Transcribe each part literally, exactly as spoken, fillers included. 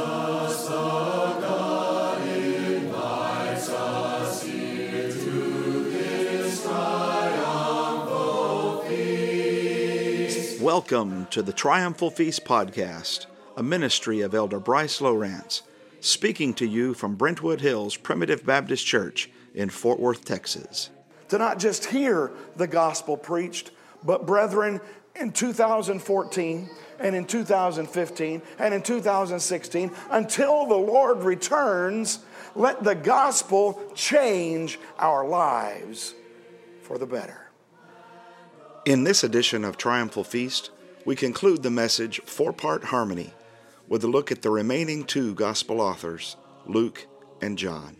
Welcome to the Triumphal Feast podcast, a ministry of Elder Bryce Lowrance, speaking to you from Brentwood Hills Primitive Baptist Church in Fort Worth, Texas. To not just hear the gospel preached, but brethren, in two thousand fourteen and in two thousand fifteen and in two thousand sixteen, until the Lord returns, let the gospel change our lives for the better. In this edition of Triumphal Feast, we conclude the message Four-Part Harmony with a look at the remaining two gospel authors, Luke and John.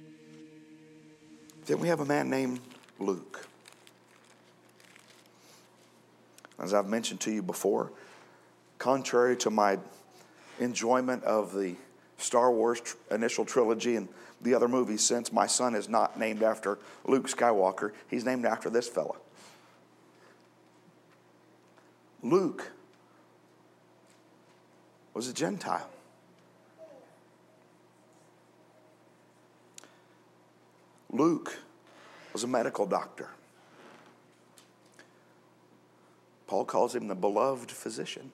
Then we have a man named Luke. As I've mentioned to you before, contrary to my enjoyment of the Star Wars tr- initial trilogy and the other movies since, my son is not named after Luke Skywalker. He's named after this fella. Luke was a Gentile. Luke was a medical doctor. Paul calls him the beloved physician.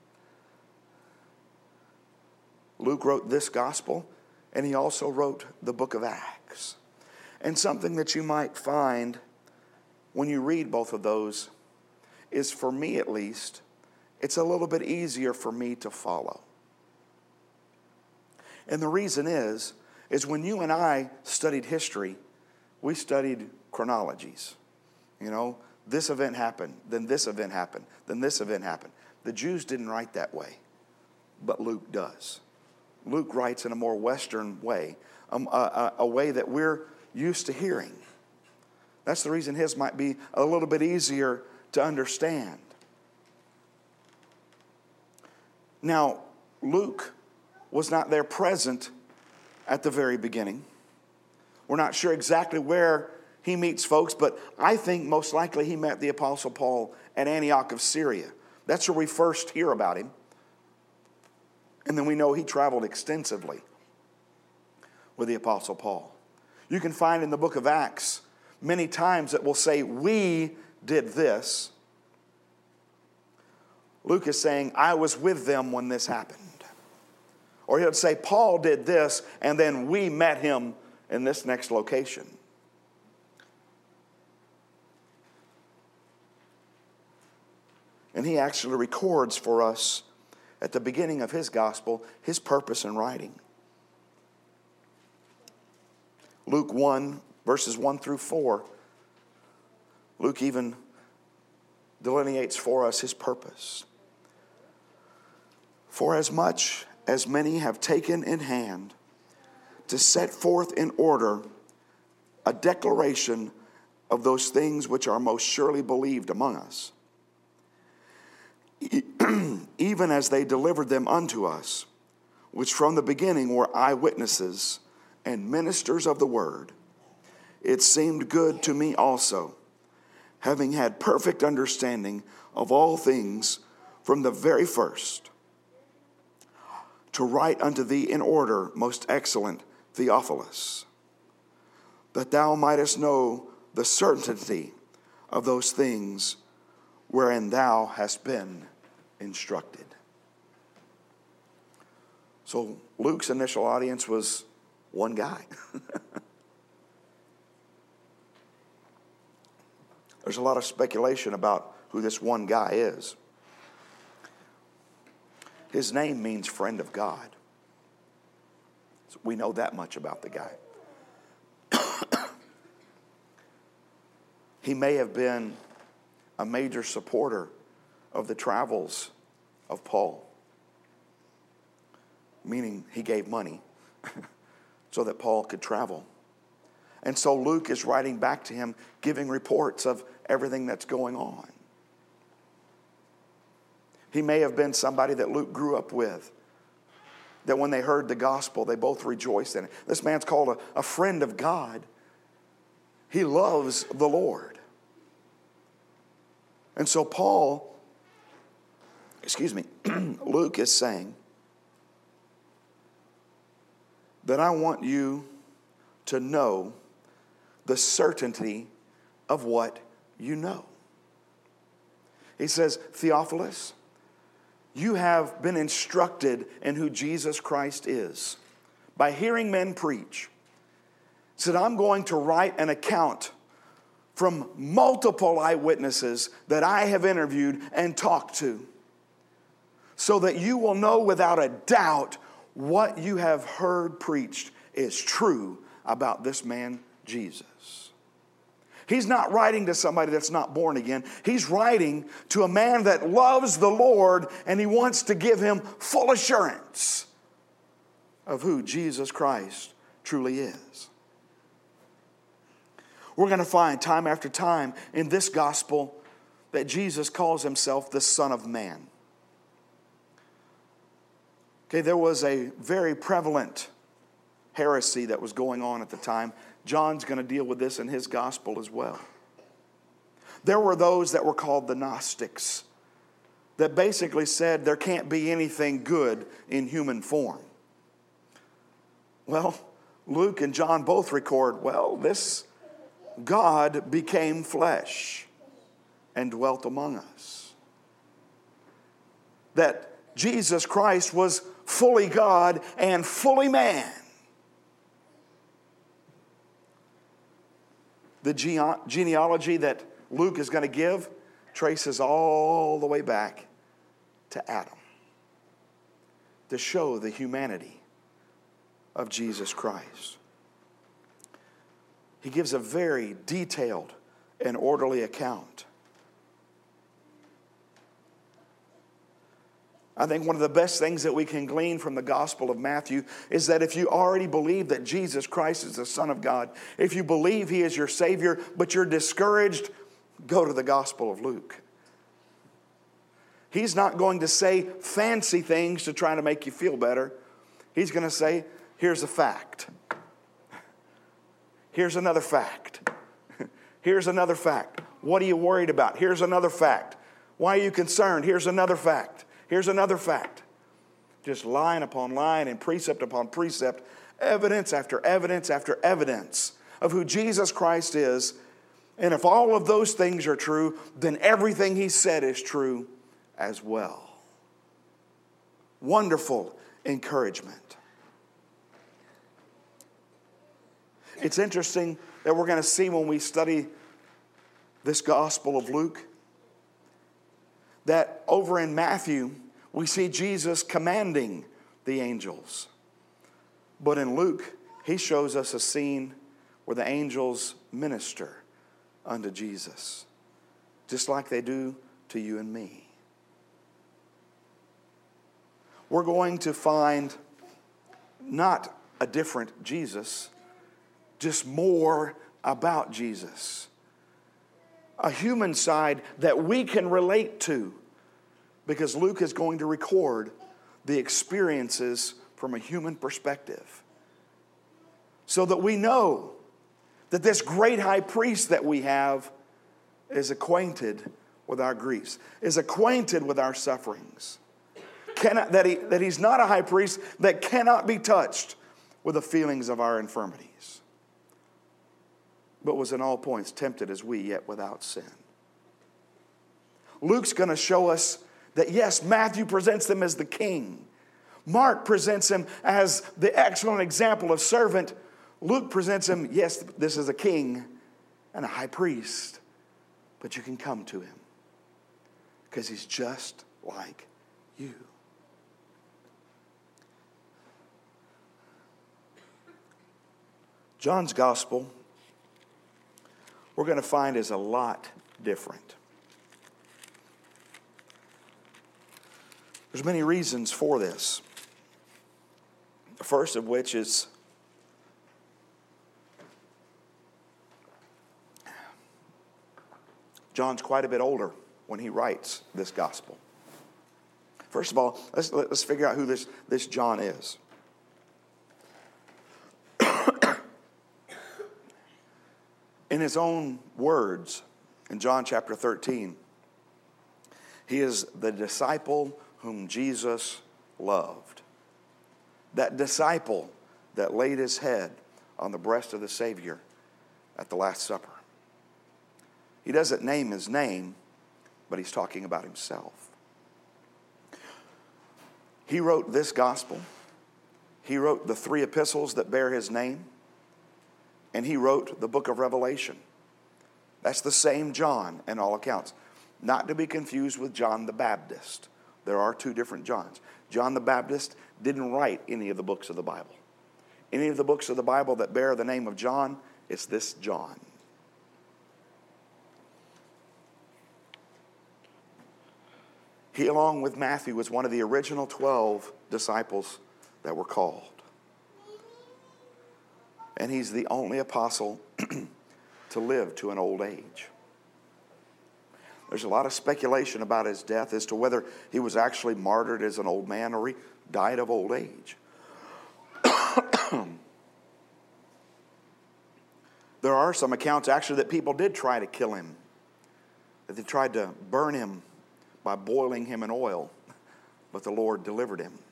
Luke wrote this gospel, and he also wrote the book of Acts. And something that you might find when you read both of those is, for me at least, it's a little bit easier for me to follow. And the reason is, is when you and I studied history, we studied chronologies. You know, this event happened, then this event happened, then this event happened. The Jews didn't write that way, but Luke does. Luke writes in a more Western way, um, a, a, a way that we're used to hearing. That's the reason his might be a little bit easier to understand. Now, Luke was not there present at the very beginning. We're not sure exactly where he meets folks, but I think most likely he met the Apostle Paul at Antioch of Syria. That's where we first hear about him. And then we know he traveled extensively with the Apostle Paul. You can find in the book of Acts many times it will say, we did this. Luke is saying, I was with them when this happened. Or he'll say, Paul did this, and then we met him in this next location. And he actually records for us at the beginning of his gospel his purpose in writing. Luke one, verses one through four, Luke even delineates for us his purpose. For as much as many have taken in hand to set forth in order a declaration of those things which are most surely believed among us, even as they delivered them unto us, which from the beginning were eyewitnesses and ministers of the word, it seemed good to me also, having had perfect understanding of all things from the very first, to write unto thee in order, most excellent Theophilus, that thou mightest know the certainty of those things wherein thou hast been instructed. So Luke's initial audience was one guy. There's a lot of speculation about who this one guy is. His name means friend of God. So we know that much about the guy. He may have been a major supporter of the travels of Paul, meaning he gave money so that Paul could travel. And so Luke is writing back to him, giving reports of everything that's going on. He may have been somebody that Luke grew up with, that when they heard the gospel, they both rejoiced in it. This man's called a, a friend of God. He loves the Lord. And so Paul, excuse me, Luke is saying, that I want you to know the certainty of what you know. He says, Theophilus, you have been instructed in who Jesus Christ is by hearing men preach. He said, I'm going to write an account from multiple eyewitnesses that I have interviewed and talked to, so that you will know without a doubt what you have heard preached is true about this man Jesus. He's not writing to somebody that's not born again. He's writing to a man that loves the Lord, and he wants to give him full assurance of who Jesus Christ truly is. We're going to find time after time in this gospel that Jesus calls himself the Son of Man. Okay, there was a very prevalent heresy that was going on at the time. John's going to deal with this in his gospel as well. There were those that were called the Gnostics, that basically said there can't be anything good in human form. Well, Luke and John both record, well, this God became flesh and dwelt among us. That Jesus Christ was fully God and fully man. The gene- genealogy that Luke is going to give traces all the way back to Adam to show the humanity of Jesus Christ. He gives a very detailed and orderly account. I think one of the best things that we can glean from the Gospel of Matthew is that if you already believe that Jesus Christ is the Son of God, if you believe He is your Savior, but you're discouraged, go to the Gospel of Luke. He's not going to say fancy things to try to make you feel better. He's going to say, here's a fact. Here's another fact. Here's another fact. What are you worried about? Here's another fact. Why are you concerned? Here's another fact. Here's another fact. Just line upon line and precept upon precept, evidence after evidence after evidence of who Jesus Christ is. And if all of those things are true, then everything He said is true as well. Wonderful encouragement. It's interesting that we're going to see when we study this Gospel of Luke that over in Matthew, we see Jesus commanding the angels. But in Luke, he shows us a scene where the angels minister unto Jesus, just like they do to you and me. We're going to find not a different Jesus, just more about Jesus. A human side that we can relate to, because Luke is going to record the experiences from a human perspective, so that we know that this great high priest that we have is acquainted with our griefs, is acquainted with our sufferings, cannot, that, he, that he's not a high priest that cannot be touched with the feelings of our infirmities, but was in all points tempted as we, yet without sin. Luke's going to show us that, yes, Matthew presents him as the king. Mark presents him as the excellent example of servant. Luke presents him, yes, this is a king and a high priest, but you can come to him because he's just like you. John's gospel, we're going to find, is a lot different. There's many reasons for this. The first of which is John's quite a bit older when he writes this gospel. First of all, let's, let's figure out who this, this John is. In his own words, in John chapter thirteen, he is the disciple whom Jesus loved. That disciple that laid his head on the breast of the Savior at the Last Supper. He doesn't name his name, but he's talking about himself. He wrote this gospel. He wrote the three epistles that bear his name. And he wrote the book of Revelation. That's the same John in all accounts. Not to be confused with John the Baptist. There are two different Johns. John the Baptist didn't write any of the books of the Bible. Any of the books of the Bible that bear the name of John, it's this John. He, along with Matthew, was one of the original twelve disciples that were called. And he's the only apostle to live to an old age. There's a lot of speculation about his death as to whether he was actually martyred as an old man or he died of old age. There are some accounts actually that people did try to kill him. That they tried to burn him by boiling him in oil, but the Lord delivered him.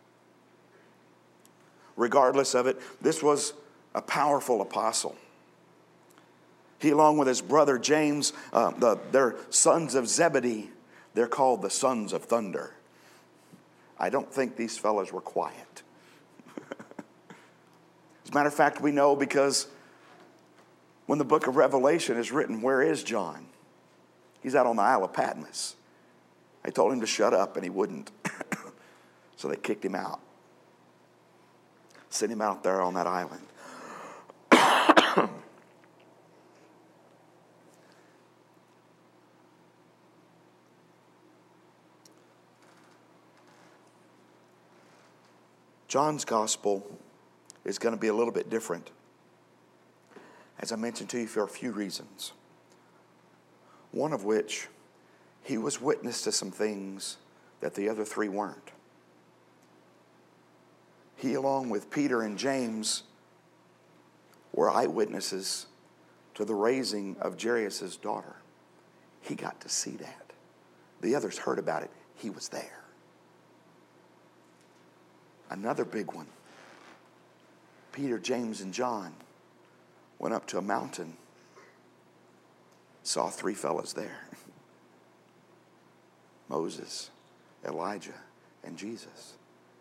Regardless of it, this was a powerful apostle. He, along with his brother James, uh, the, they're sons of Zebedee. They're called the sons of thunder. I don't think these fellas were quiet. As a matter of fact, we know because when the book of Revelation is written, where is John? He's out on the Isle of Patmos. They told him to shut up, and he wouldn't. So they kicked him out. Sent him out there on that island. John's gospel is going to be a little bit different, as I mentioned to you, for a few reasons. One of which, he was witness to some things that the other three weren't. He, along with Peter and James, were eyewitnesses to the raising of Jairus' daughter. He got to see that. The others heard about it. He was there. Another big one. Peter, James, and John went up to a mountain, saw three fellas there. Moses, Elijah, and Jesus.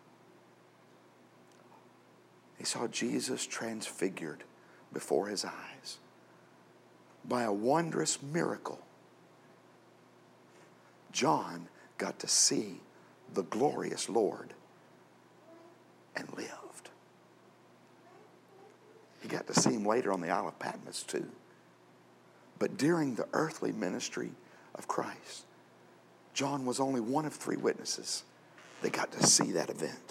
He saw Jesus transfigured before his eyes by a wondrous miracle. John got to see the glorious Lord and lived. He got to see him later on the Isle of Patmos too. But during the earthly ministry of Christ, John was only one of three witnesses that got to see that event.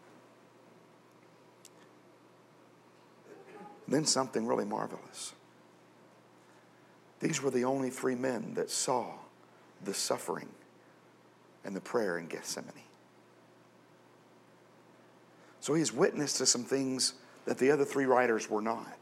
And then something really marvelous. These were the only three men that saw the suffering and the prayer in Gethsemane. So he's witness to some things that the other three writers were not.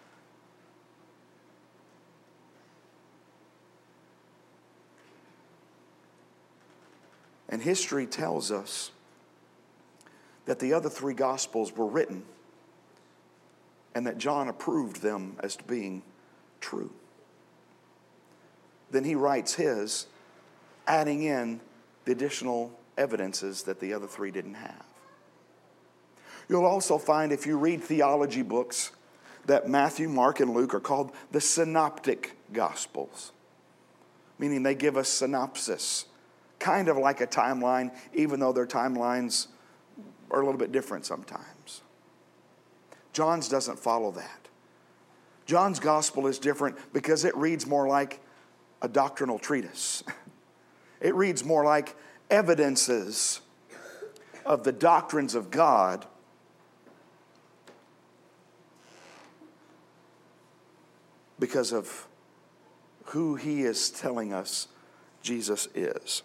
And history tells us that the other three Gospels were written and that John approved them as being true. Then he writes his, adding in the additional evidences that the other three didn't have. You'll also find, if you read theology books, that Matthew, Mark, and Luke are called the synoptic Gospels, meaning they give us synopsis, kind of like a timeline, even though their timelines are a little bit different sometimes. John's doesn't follow that. John's gospel is different because it reads more like a doctrinal treatise. It reads more like evidences of the doctrines of God because of who he is telling us Jesus is.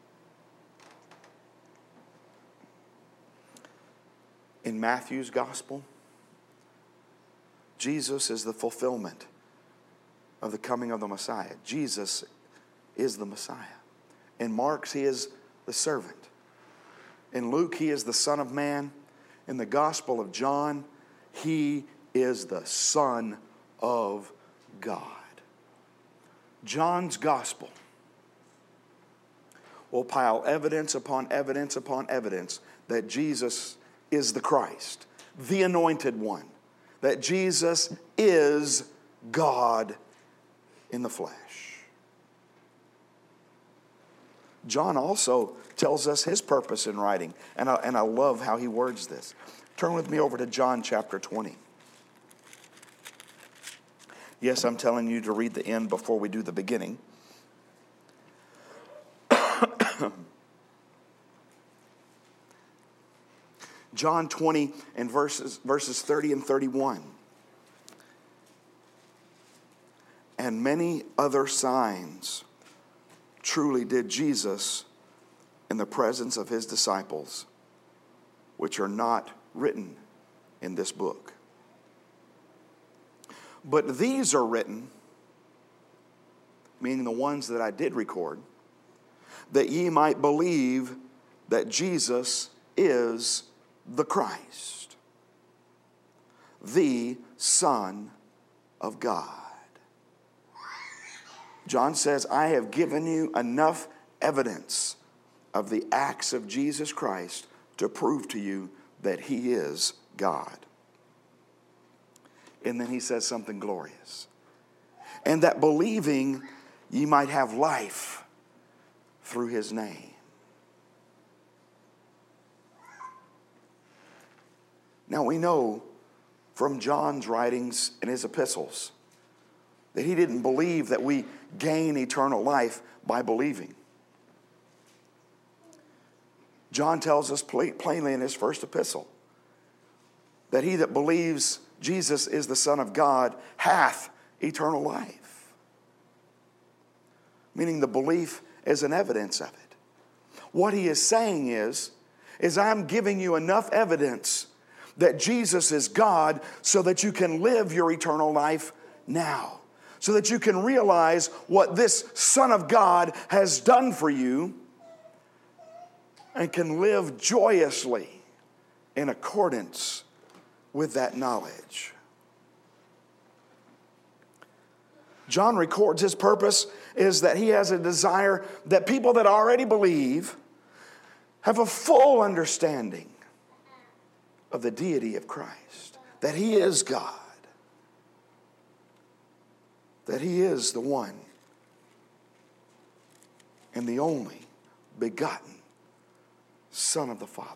In Matthew's gospel, Jesus is the fulfillment of the coming of the Messiah. Jesus is the Messiah. In Mark's, he is the servant. In Luke, he is the Son of Man. In the Gospel of John, He is the Son of God. John's gospel will pile evidence upon evidence upon evidence that Jesus is the Christ, the anointed one, that Jesus is God in the flesh. John also tells us his purpose in writing, and I, and I love how he words this. Turn with me over to John chapter twenty. Yes, I'm telling you to read the end before we do the beginning. John twenty and verses, verses thirty and thirty-one. And many other signs truly did Jesus in the presence of his disciples, which are not written in this book. But these are written, meaning the ones that I did record, that ye might believe that Jesus is the Christ, the Son of God. John says, I have given you enough evidence of the acts of Jesus Christ to prove to you that he is God. And then he says something glorious. And that believing ye might have life through his name. Now we know from John's writings and his epistles that he didn't believe that we gain eternal life by believing. John tells us plainly in his first epistle that he that believes Jesus is the Son of God hath eternal life. Meaning the belief is an evidence of it. What he is saying is, is I'm giving you enough evidence that Jesus is God so that you can live your eternal life now. So that you can realize what this Son of God has done for you and can live joyously in accordance with that knowledge. John records his purpose is that he has a desire that people that already believe have a full understanding of the deity of Christ, that he is God, that he is the one and the only begotten Son of the Father.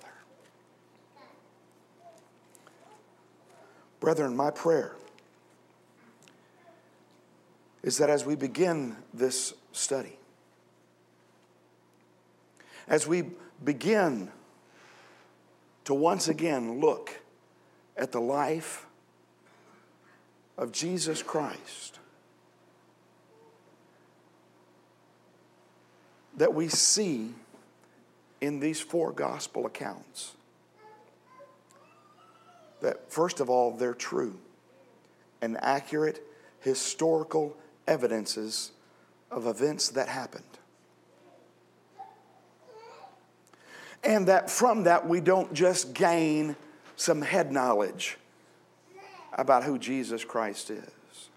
Brethren, my prayer is that as we begin this study, as we begin to once again look at the life of Jesus Christ, that we see in these four gospel accounts that, first of all, they're true and accurate historical evidences of events that happened. And that from that we don't just gain some head knowledge about who Jesus Christ is.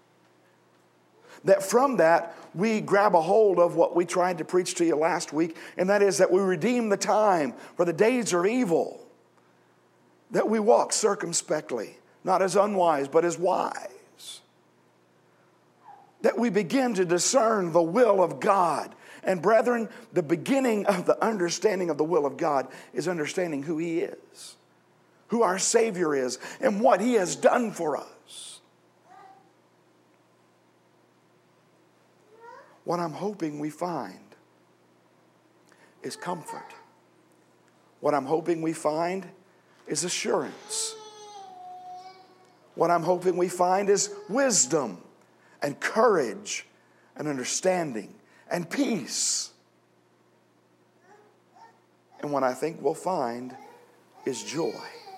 That from that we grab a hold of what we tried to preach to you last week, and that is that we redeem the time, for the days are evil. That we walk circumspectly, not as unwise, but as wise. That we begin to discern the will of God. And brethren, the beginning of the understanding of the will of God is understanding who he is, who our Savior is, and what he has done for us. What I'm hoping we find is comfort. What I'm hoping we find is assurance. What I'm hoping we find is wisdom and courage and understanding and peace. And what I think we'll find is joy.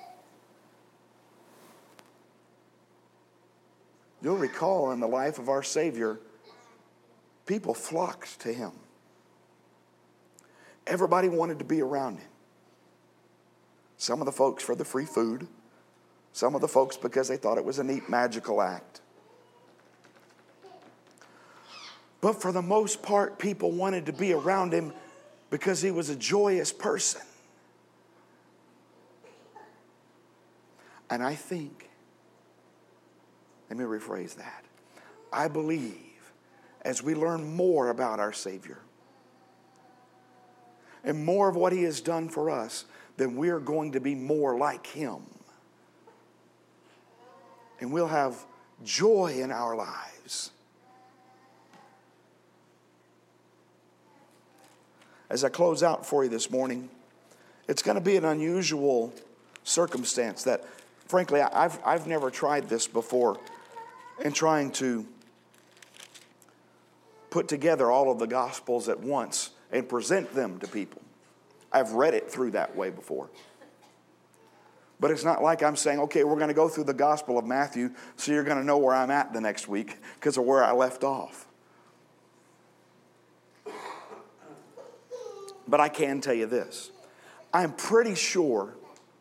You'll recall in the life of our Savior, people flocked to him. Everybody wanted to be around him. Some of the folks for the free food. Some of the folks because they thought it was a neat magical act. But for the most part, people wanted to be around him because he was a joyous person. And I think, let me rephrase that. I believe as we learn more about our Savior and more of what he has done for us, then we're going to be more like him. And we'll have joy in our lives. As I close out for you this morning, it's going to be an unusual circumstance that, frankly, I've, I've never tried this before in trying to put together all of the Gospels at once and present them to people. I've read it through that way before. But it's not like I'm saying, okay, we're going to go through the Gospel of Matthew so you're going to know where I'm at the next week because of where I left off. But I can tell you this. I'm pretty sure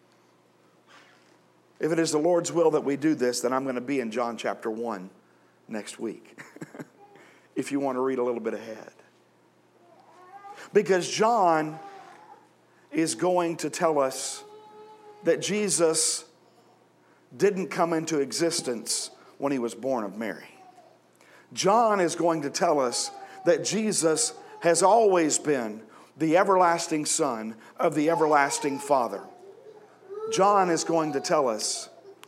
if it is the Lord's will that we do this, then I'm going to be in John chapter one next week. If you want to read a little bit ahead. Because John is going to tell us that Jesus didn't come into existence when he was born of Mary. John is going to tell us that Jesus has always been the everlasting Son of the everlasting Father. John is going to tell us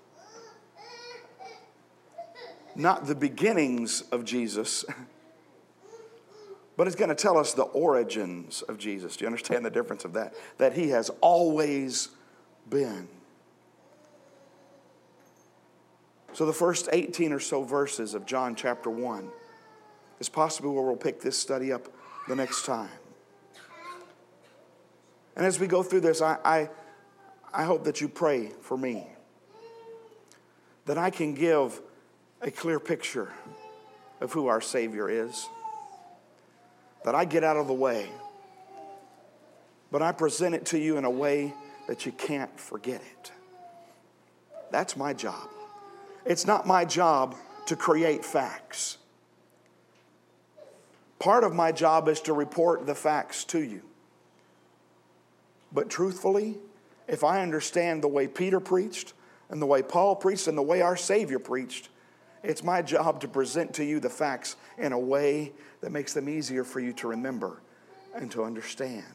not the beginnings of Jesus, but it's going to tell us the origins of Jesus. Do you understand the difference of that? That he has always been. So the first eighteen or so verses of John chapter one is possibly where we'll pick this study up the next time. And as we go through this, I, I, I hope that you pray for me, that I can give a clear picture of who our Savior is, that I get out of the way, but I present it to you in a way that you can't forget it. That's my job. It's not my job to create facts. Part of my job is to report the facts to you. But truthfully, if I understand the way Peter preached and the way Paul preached and the way our Savior preached, it's my job to present to you the facts in a way that makes them easier for you to remember and to understand.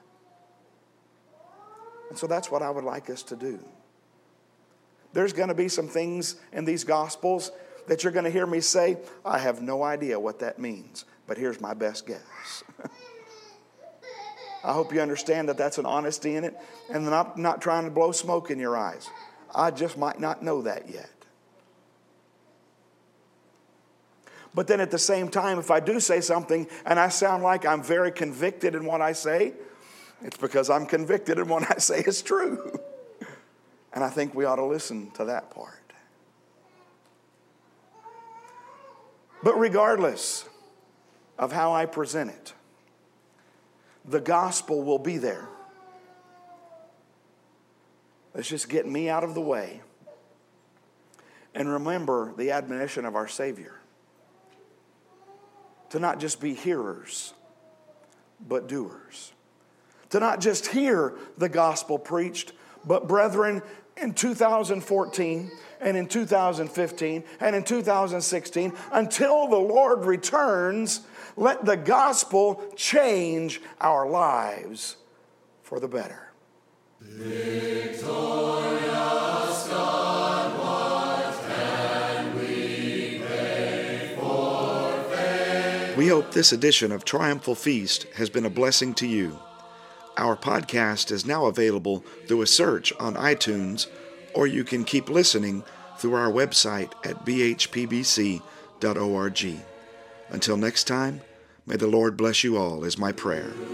And so that's what I would like us to do. There's going to be some things in these Gospels that you're going to hear me say, I have no idea what that means, but here's my best guess. I hope you understand that that's an honesty in it, and that I'm not trying to blow smoke in your eyes. I just might not know that yet. But then at the same time, if I do say something and I sound like I'm very convicted in what I say, it's because I'm convicted in what I say is true. And I think we ought to listen to that part. But regardless of how I present it, the gospel will be there. Let's just get me out of the way and remember the admonition of our Savior. To not just be hearers, but doers. To not just hear the gospel preached, but brethren, in two thousand fourteen and in two thousand fifteen and in two thousand sixteen, until the Lord returns, let the gospel change our lives for the better. Victorious God, what can we pay for faith? We hope this edition of Triumphal Feast has been a blessing to you. Our podcast is now available through a search on iTunes, or you can keep listening through our website at b h p b c dot org. Until next time, may the Lord bless you all is my prayer.